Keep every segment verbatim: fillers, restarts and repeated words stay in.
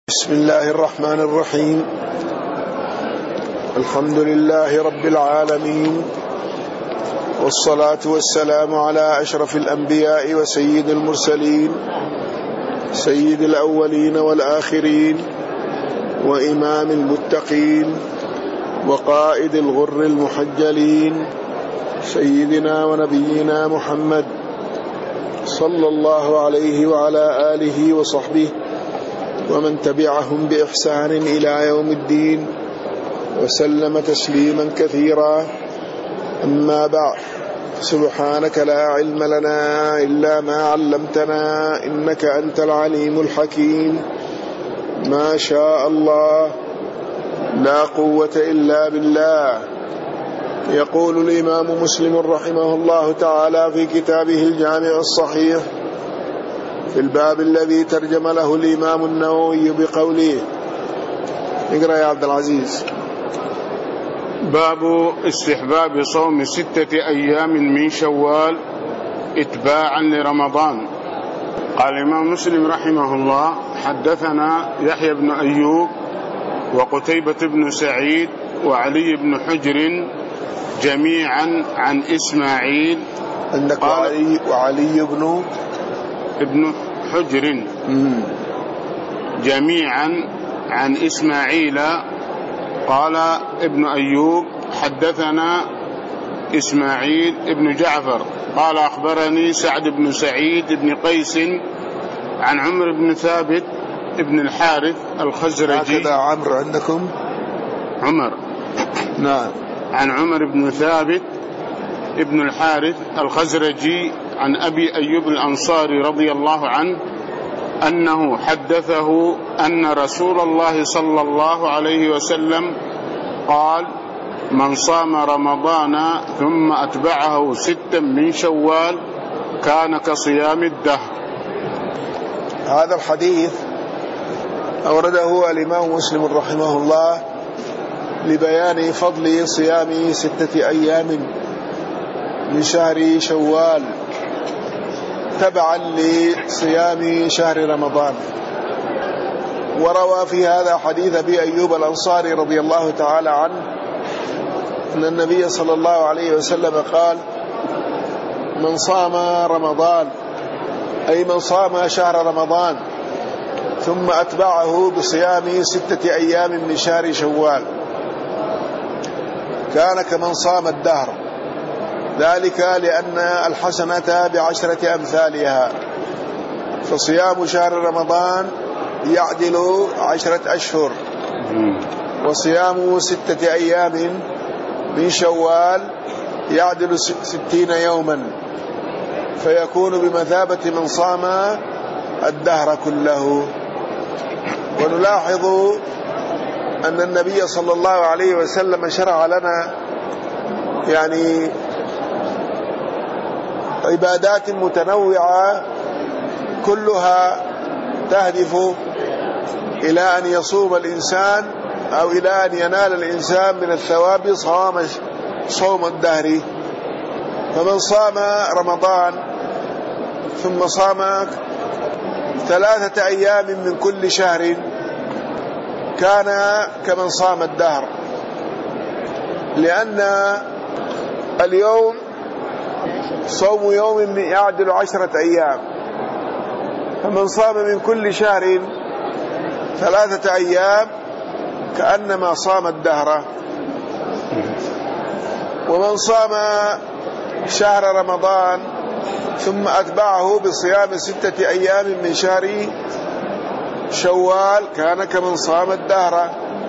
بسم الله الرحمن الرحيم. الحمد لله رب العالمين، والصلاة والسلام على أشرف الأنبياء وسيد المرسلين، سيد الأولين والآخرين، وإمام المتقين، وقائد الغر المحجلين، سيدنا ونبينا محمد صلى الله عليه وعلى آله وصحبه ومن تبعهم بإحسان إلى يوم الدين، وسلم تسليما كثيرا. أما بعد، سبحانك لا علم لنا إلا ما علمتنا إنك أنت العليم الحكيم. ما شاء الله لا قوة إلا بالله. يقول الإمام مسلم رحمه الله تعالى في كتابه الجامع الصحيح في الباب الذي ترجم له الإمام النووي بقوله: اقرأ يا عبد العزيز. باب استحباب صوم ستة أيام من شوال اتباعا لرمضان. قال الإمام مسلم رحمه الله: حدثنا يحيى بن أيوب وقتيبة بن سعيد وعلي بن حجر جميعا عن إسماعيل. عندك وعلي, وعلي بن ابن حجر جميعا عن إسماعيل. قال ابن أيوب: حدثنا إسماعيل ابن جعفر قال أخبرني سعد بن سعيد بن قيس عن عمر بن ثابت ابن الحارث الخزرجي. هكذا عمر عندكم؟ عمر. نعم. عن عمر بن ثابت ابن الحارث الخزرجي عن أبي أيوب الأنصاري رضي الله عنه أنه حدثه أن رسول الله صلى الله عليه وسلم قال: من صام رمضان ثم أتبعه ستا من شوال كان كصيام الدهر. هذا الحديث أورده الإمام مسلم رحمه الله لبيان فضل صيام ستة أيام من شهر شوال تبعا لصيام شهر رمضان. وروى في هذا حديث أبي أيوب الأنصاري رضي الله تعالى عنه أن النبي صلى الله عليه وسلم قال: من صام رمضان، أي من صام شهر رمضان ثم أتبعه بصيام ستة أيام من شهر شوال كان كمن صام الدهر، ذلك لأن الحسنة بعشرة أمثالها، فصيام شهر رمضان يعدل عشرة أشهر، وصيام ستة أيام من شوال يعدل ستين يوما، فيكون بمثابة من صام الدهر كله. ونلاحظ أن النبي صلى الله عليه وسلم شرع لنا يعني عبادات متنوعة كلها تهدف إلى أن يصوم الإنسان أو إلى أن ينال الإنسان من الثواب صوم صوم الدهر. فمن صام رمضان ثم صام ثلاثة أيام من كل شهر كان كمن صام الدهر، لأن اليوم صوم يوم يعدل عشرة أيام، فمن صام من كل شهر ثلاثة أيام كأنما صام الدهر. ومن صام شهر رمضان ثم أتبعه بصيام ستة أيام من شهر شوال كان كمن صام الدهر.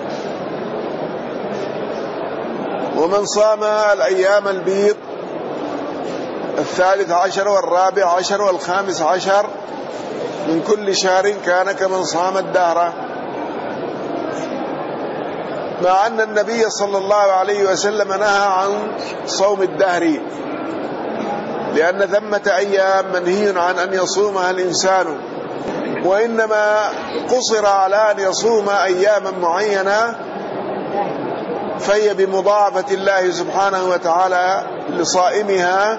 ومن صام الأيام البيض الثالث عشر والرابع عشر والخامس عشر من كل شهر كان كمن صام الدهر. مع أن النبي صلى الله عليه وسلم نهى عن صوم الدهر، لأن ثمة أيام منهي عن أن يصومها الإنسان، وإنما قصر على أن يصوم أياما معينة فهي بمضاعفة الله سبحانه وتعالى لصائمها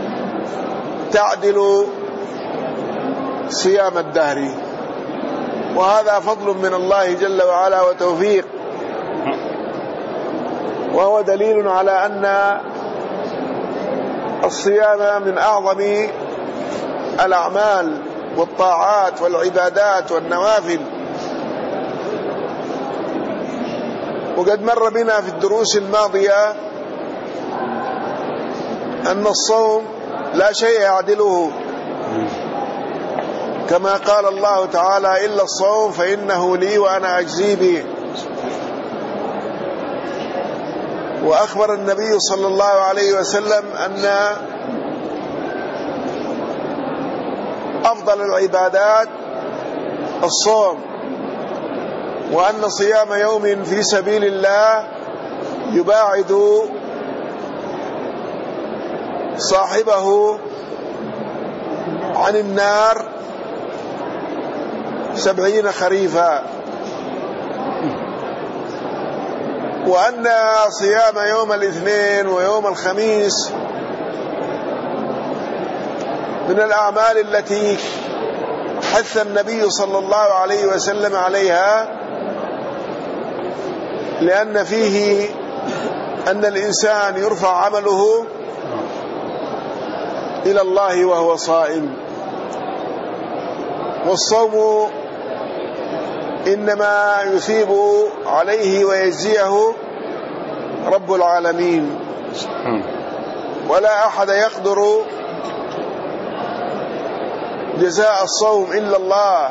تعدل صيام الدهر. وهذا فضل من الله جل وعلا وتوفيق، وهو دليل على أن الصيام من أعظم الأعمال والطاعات والعبادات والنوافل. وقد مر بنا في الدروس الماضية أن الصوم لا شيء يعدله، كما قال الله تعالى: إلا الصوم فإنه لي وأنا أجزي به. وأخبر النبي صلى الله عليه وسلم أن أفضل العبادات الصوم، وأن صيام يوم في سبيل الله يباعد صاحبه عن النار سبعين خريفا، وأن صيام يوم الاثنين ويوم الخميس من الأعمال التي حث النبي صلى الله عليه وسلم عليها، لأن فيه أن الإنسان يرفع عمله إلى الله وهو صائم. والصوم إنما يثيب عليه ويجزيه رب العالمين، ولا أحد يقدر جزاء الصوم إلا الله،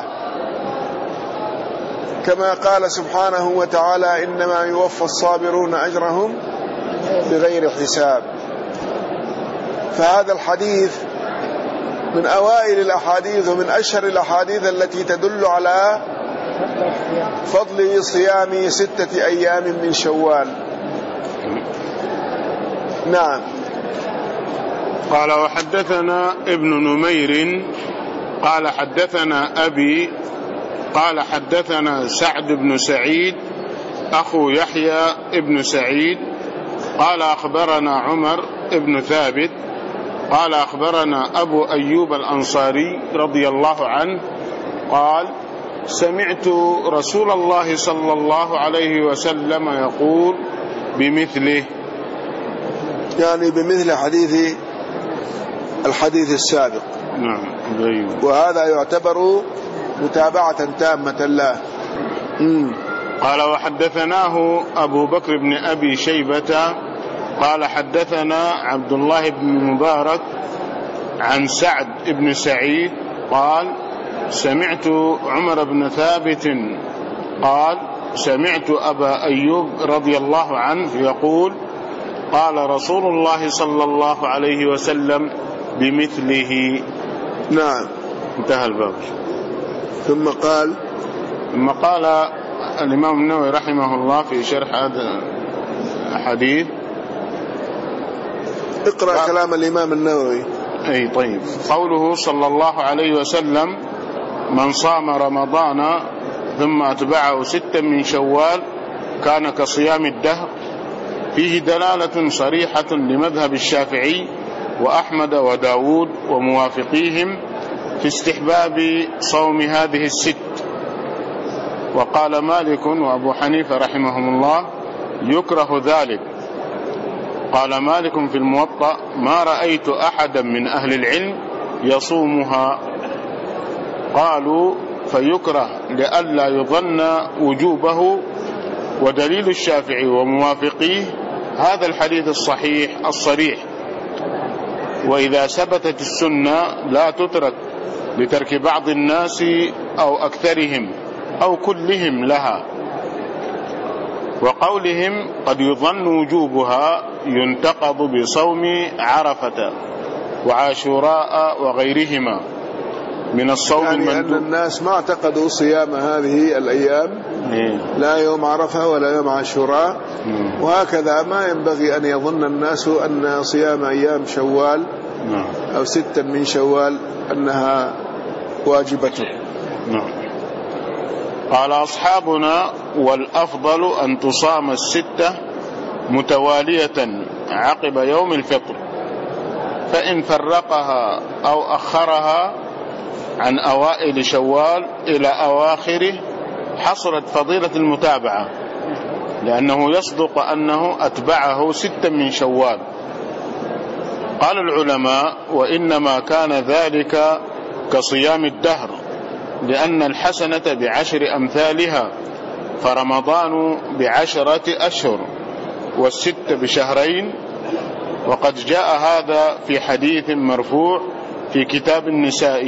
كما قال سبحانه وتعالى: إنما يوفى الصابرون أجرهم بغير حساب. فهذا الحديث من أوائل الأحاديث ومن أشهر الأحاديث التي تدل على فضل صيام ستة أيام من شوال. نعم. قال: وحدثنا ابن نمير قال حدثنا أبي قال حدثنا سعد بن سعيد أخو يحيى ابن سعيد قال أخبرنا عمر ابن ثابت قال أخبرنا أبو أيوب الأنصاري رضي الله عنه قال: سمعت رسول الله صلى الله عليه وسلم يقول بمثله، يعني بمثل حديث الحديث السابق. نعم. وهذا يعتبر متابعة تامة له. قال: وحدثناه أبو بكر بن أبي شيبة قال حدثنا عبد الله بن مبارك عن سعد بن سعيد قال: سمعت عمر بن ثابت قال: سمعت أبا أيوب رضي الله عنه يقول: قال رسول الله صلى الله عليه وسلم بمثله. نعم. انتهى الباب. ثم قال ثم قال الإمام النووي رحمه الله في شرح هذا الحديث. اقرأ قال كلام الإمام النووي. أي طيب. قوله صلى الله عليه وسلم: من صام رمضان ثم أتبعه ستا من شوال كان كصيام الدهر، فيه دلالة صريحة لمذهب الشافعي وأحمد وداود وموافقيهم في استحباب صوم هذه الست. وقال مالك وأبو حنيفة رحمهم الله: يكره ذلك. قال مالك في الموطأ: ما رأيت أحدا من أهل العلم يصومها. قالوا: فيكره لئلا يظن وجوبه. ودليل الشافعي وموافقيه هذا الحديث الصحيح الصريح. وإذا ثبتت السنة لا تترك لترك بعض الناس أو أكثرهم أو كلهم لها. وقولهم قد يظن وجوبها ينتقض بصوم عرفة وعاشوراء وغيرهما من الصوم يعني المندوب. أن الناس ما اعتقدوا صيام هذه الأيام، لا يوم عرفة ولا يوم عاشوراء. وهكذا ما ينبغي أن يظن الناس أن صيام أيام شوال أو ستا من شوال أنها واجبة. قال أصحابنا: والأفضل أن تصام الستة متوالية عقب يوم الفطر، فإن فرقها أو أخرها عن أوائل شوال إلى أواخره حصلت فضيلة المتابعة، لأنه يصدق أنه أتبعه ستا من شوال. قال العلماء: وإنما كان ذلك كصيام الدهر، لأن الحسنة بعشر أمثالها، فرمضان بعشرة أشهر والست بشهرين. وقد جاء هذا في حديث مرفوع في كتاب النساء،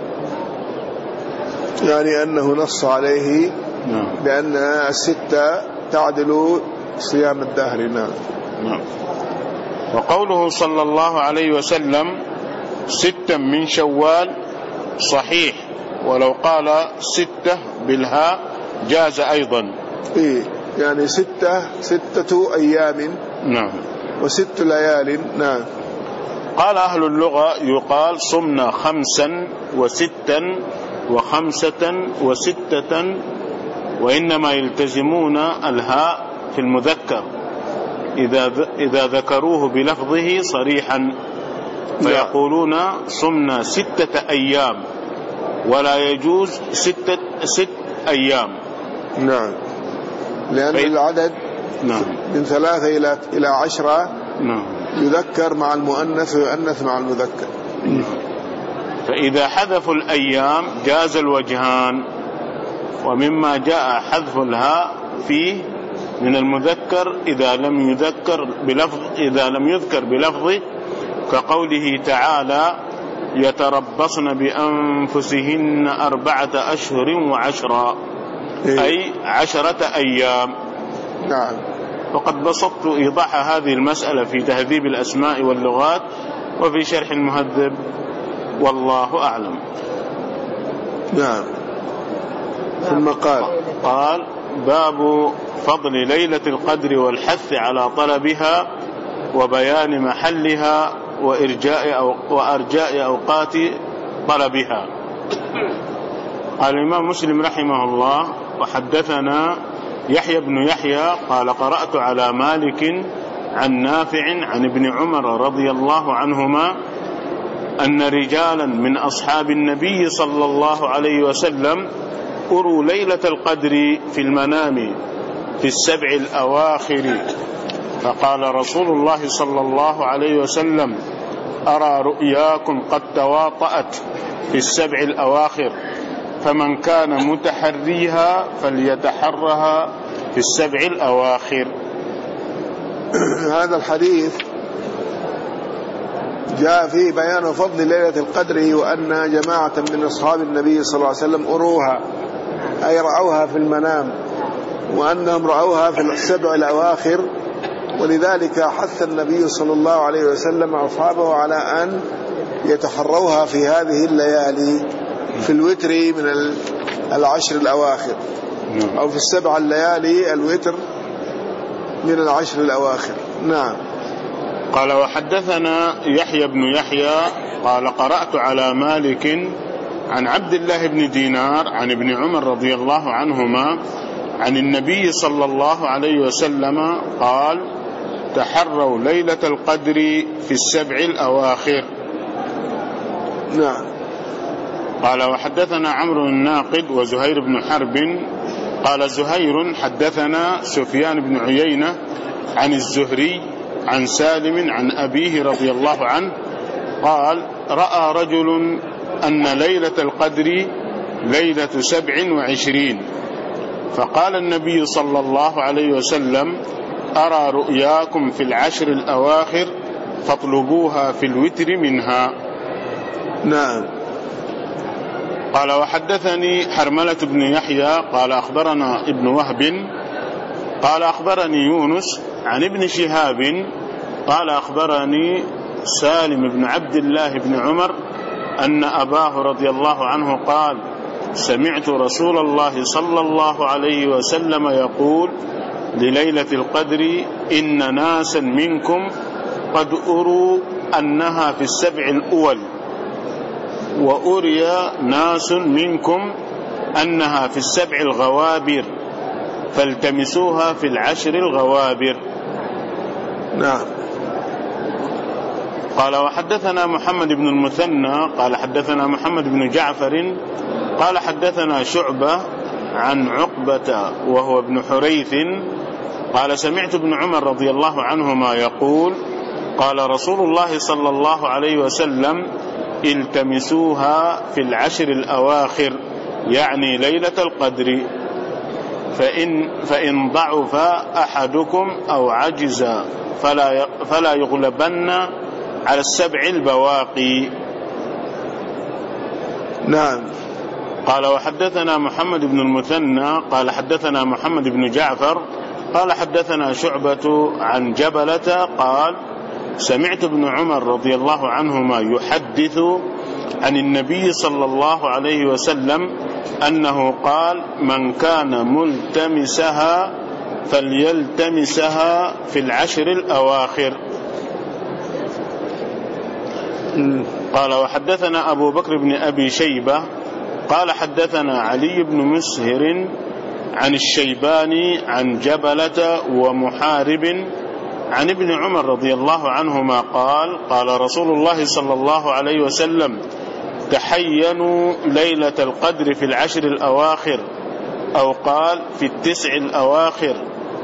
يعني أنه نص عليه بأن الستة تعدل صيام الدهر. نعم. نعم. وقوله صلى الله عليه وسلم ستا من شوال صحيح، ولو قال ستة بالهاء جاز أيضا. إيه يعني ستة ستة أيام. نعم. وست ليال. نعم. قال أهل اللغة يقال صمنا خمسا وستا وخمسة وستة، وإنما يلتزمون الهاء في المذكر إذا إذا ذكروه بلفظه صريحا، فيقولون صمنا ستة أيام، ولا يجوز ستة ست أيام. نعم. لأن في... العدد نعم. من ثلاثة إلى إلى عشرة. نعم. يذكر مع المؤنث ويؤنث مع المذكر. فإذا حذفوا الأيام جاز الوجهان، ومما جاء حذف الهاء فيه من المذكر إذا لم يذكر بلفظ إذا لم يذكر بلفظه، كقوله تعالى: يتربصن بأنفسهن أربعة أشهر وعشرا، أي عشرة أيام. نعم. وقد بسطت إيضاح هذه المسألة في تهذيب الأسماء واللغات وفي شرح المهذب، والله أعلم. نعم. ثم قال قال: باب فضل ليلة القدر والحث على طلبها وبيان محلها وإرجاء أو وأرجاء أوقات طلبها. قال الإمام مسلم رحمه الله: وحدثنا يحيى بن يحيى قال: قرأت على مالك عن نافع عن ابن عمر رضي الله عنهما أن رجالا من أصحاب النبي صلى الله عليه وسلم أروا ليلة القدر في المنام في السبع الأواخر، فقال رسول الله صلى الله عليه وسلم: أرى رؤياكم قد تواطأت في السبع الأواخر، فمن كان متحريها فليتحرها في السبع الأواخر. هذا الحديث جاء فيه بيان فضل ليلة القدر، وأن جماعة من أصحاب النبي صلى الله عليه وسلم أروها، أي رأوها في المنام، وأنهم رأوها في السبع الأواخر، ولذلك حث النبي صلى الله عليه وسلم أصحابه على أن يتحروها في هذه الليالي في الوتر من العشر الأواخر، أو في السبع الليالي الوتر من العشر الأواخر. نعم. قال: وحدثنا يحيى بن يحيى قال: قرأت على مالك عن عبد الله بن دينار عن ابن عمر رضي الله عنهما عن النبي صلى الله عليه وسلم قال: تحروا ليلة القدر في السبع الأواخر. نعم. قال: وحدثنا عمرو الناقد وزهير بن حرب قال زهير: حدثنا سفيان بن عيينة عن الزهري عن سالم عن أبيه رضي الله عنه قال: رأى رجل أن ليلة القدر ليلة سبع وعشرين، فقال النبي صلى الله عليه وسلم: أرى رؤياكم في العشر الأواخر فاطلبوها في الوتر منها. نعم. قال: وحدثني حرملة بن يحيى قال: أخبرنا ابن وهب قال: أخبرني يونس عن ابن شهاب قال: أخبرني سالم بن عبد الله بن عمر أن أباه رضي الله عنه قال: سمعت رسول الله صلى الله عليه وسلم يقول لليلة القدر: إن ناسا منكم قد أروا أنها في السبع الأول، وأري ناس منكم أنها في السبع الغوابر، فالتمسوها في العشر الغوابر. نعم. قال وحدثنا محمد بن المثنى قال حدثنا محمد بن جعفر قال حدثنا شعبة عن عقبة وهو ابن حريث قال سمعت ابن عمر رضي الله عنهما يقول قال رسول الله صلى الله عليه وسلم التمسوها في العشر الأواخر يعني ليلة القدر فإن, فإن ضعف أحدكم أو عجز فلا, فلا يغلبن على السبع البواقي. نعم. قال وحدثنا محمد بن المثنى قال حدثنا محمد بن جعفر قال حدثنا شعبة عن جبلة قال سمعت ابن عمر رضي الله عنهما يحدث عن النبي صلى الله عليه وسلم أنه قال من كان ملتمسها فليلتمسها في العشر الأواخر. قال وحدثنا أبو بكر بن أبي شيبة قال حدثنا علي بن مسهر عن الشيباني عن جبلة ومحارب عن ابن عمر رضي الله عنهما قال قال رسول الله صلى الله عليه وسلم تحينوا ليلة القدر في العشر الأواخر أو قال في التسع الأواخر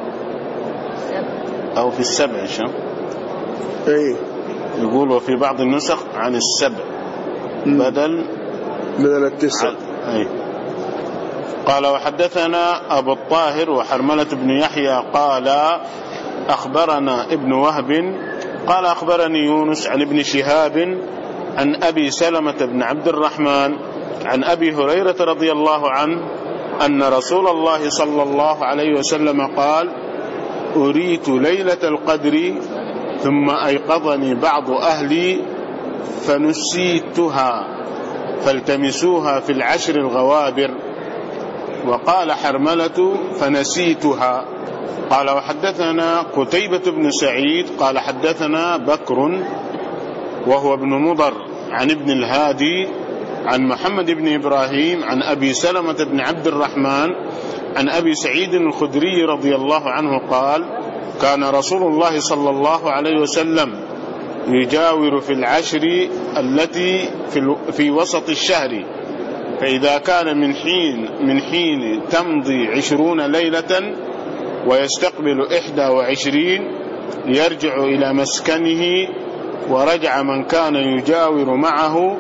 أو في السبع شو أي يقول وفي بعض النسخ عن السبع بدل بدل التسع. أي. قال وحدثنا أبو الطاهر وحرملة بن يحيى قال أخبرنا ابن وهب قال أخبرني يونس عن ابن شهاب عن أبي سلمة بن عبد الرحمن عن أبي هريرة رضي الله عنه أن رسول الله صلى الله عليه وسلم قال أريت ليلة القدر ثم أيقظني بعض أهلي فنسيتها فالتمسوها في العشر الغوابر. وقال حرملة فنسيتها. قال وحدثنا قتيبة بن سعيد قال حدثنا بكر وهو ابن مضر عن ابن الهادي عن محمد بن إبراهيم عن أبي سلمة بن عبد الرحمن عن أبي سعيد الخدري رضي الله عنه قال كان رسول الله صلى الله عليه وسلم يجاور في العشر التي في, في وسط الشهر فإذا كان من حين من حين تمضي عشرون ليلة ويستقبل إحدى وعشرين يرجع إلى مسكنه ورجع من كان يجاور معه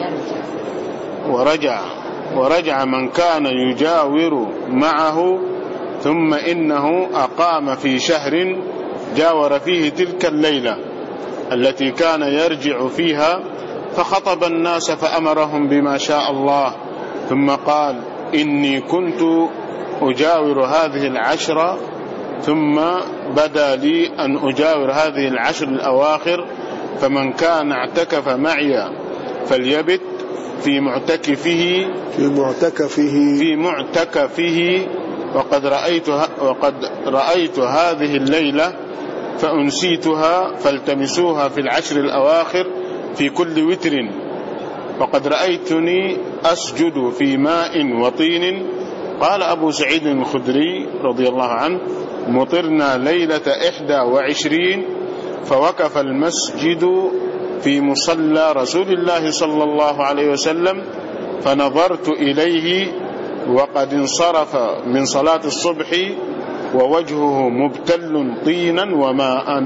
ورجع ورجع من كان يجاور معه ثم إنه أقام في شهر جاور فيه تلك الليلة التي كان يرجع فيها فخطب الناس فأمرهم بما شاء الله ثم قال إني كنت أجاور هذه العشر ثم بدا لي أن أجاور هذه العشر الأواخر فمن كان اعتكف معي فليبت في معتكفه في معتكفه في معتكفه وقد رأيت وقد رأيت هذه الليلة فأنسيتها فالتمسوها في العشر الأواخر في كل وتر وقد رأيتني أسجد في ماء وطين. قال أبو سعيد الخدري رضي الله عنه مطرنا ليلة إحدى وعشرين فوقف المسجد في مصلى رسول الله صلى الله عليه وسلم فنظرت إليه وقد انصرف من صلاة الصبح ووجهه مبتل طينا وماء.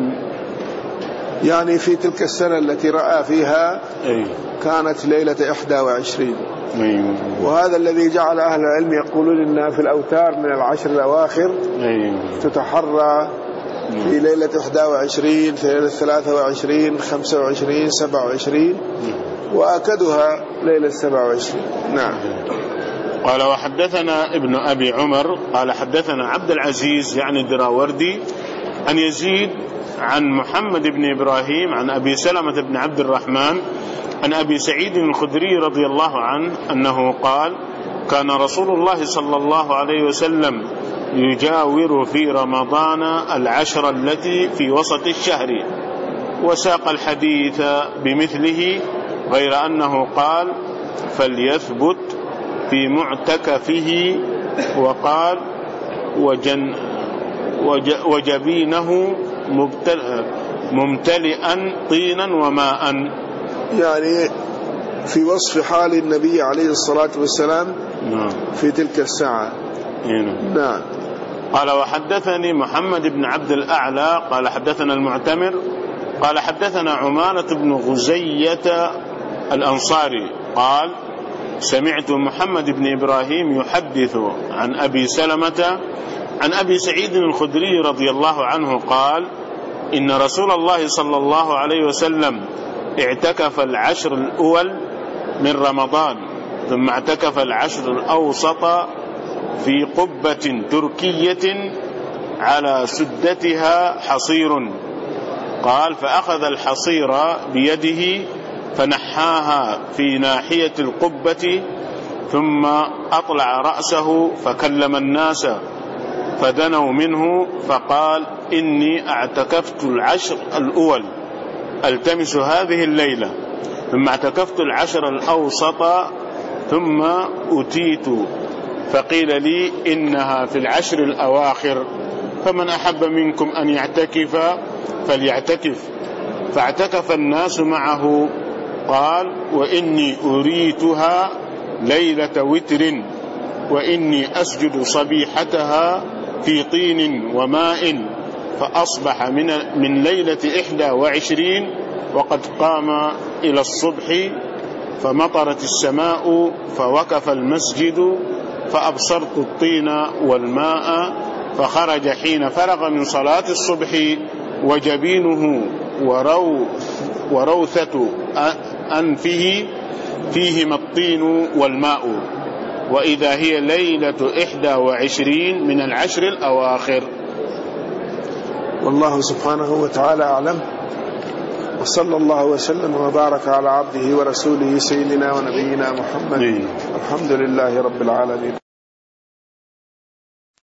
يعني في تلك السنة التي رأى فيها أي. كانت ليلة إحدى وعشرين. أي. وهذا الذي جعل أهل العلم يقولون إنها في الأوتار من العشر الأواخر أي. تتحرى في ليلة إحدى وعشرين في ليلة ثلاثة وعشرين خمسة وعشرين سبعة وعشرين وأكدها ليلة سبعة وعشرين. نعم. قال وحدثنا ابن أبي عمر قال حدثنا عبد العزيز يعني الدراوردي عن يزيد عن محمد بن إبراهيم عن أبي سلمة بن عبد الرحمن عن أبي سعيد الخدري رضي الله عنه أنه قال كان رسول الله صلى الله عليه وسلم يجاور في رمضان العشر التي في وسط الشهر وساق الحديث بمثله غير أنه قال فليثبت في معتكفه وقال وجن وج وجبينه مبتل ممتلئا طينا وماء. يعني في وصف حال النبي عليه الصلاة والسلام نعم في تلك الساعة. نعم. قال وحدثني محمد بن عبد الأعلى قال حدثنا المعتمر قال حدثنا عمارة بن غزية الأنصاري قال سمعت محمد بن إبراهيم يحدث عن أبي سلمة عن أبي سعيد الخدري رضي الله عنه قال إن رسول الله صلى الله عليه وسلم اعتكف العشر الأول من رمضان ثم اعتكف العشر الأوسط في قبة تركية على سدتها حصير. قال فأخذ الحصير بيده فنحاها في ناحية القبة ثم أطلع رأسه فكلم الناس فدنوا منه فقال إني اعتكفت العشر الأول التمس هذه الليلة ثم اعتكفت العشر الأوسط ثم أتيت فقيل لي إنها في العشر الأواخر فمن أحب منكم أن يعتكف فليعتكف. فاعتكف الناس معه. قال وإني أريتها ليلة وتر وإني أسجد صبيحتها في طين وماء فأصبح من, من ليلة إحدى وعشرين وقد قام إلى الصبح فمطرت السماء فوقف المسجد فأبصرت الطين والماء فخرج حين فرغ من صلاة الصبح وجبينه ورو وروثة أنفه فيهما الطين والماء وإذا هي ليلة إحدى وعشرين من العشر الأواخر. والله سبحانه وتعالى أعلم، وصلى الله وسلم وبارك على عبده ورسوله سيدنا ونبينا محمد. الحمد لله رب العالمين.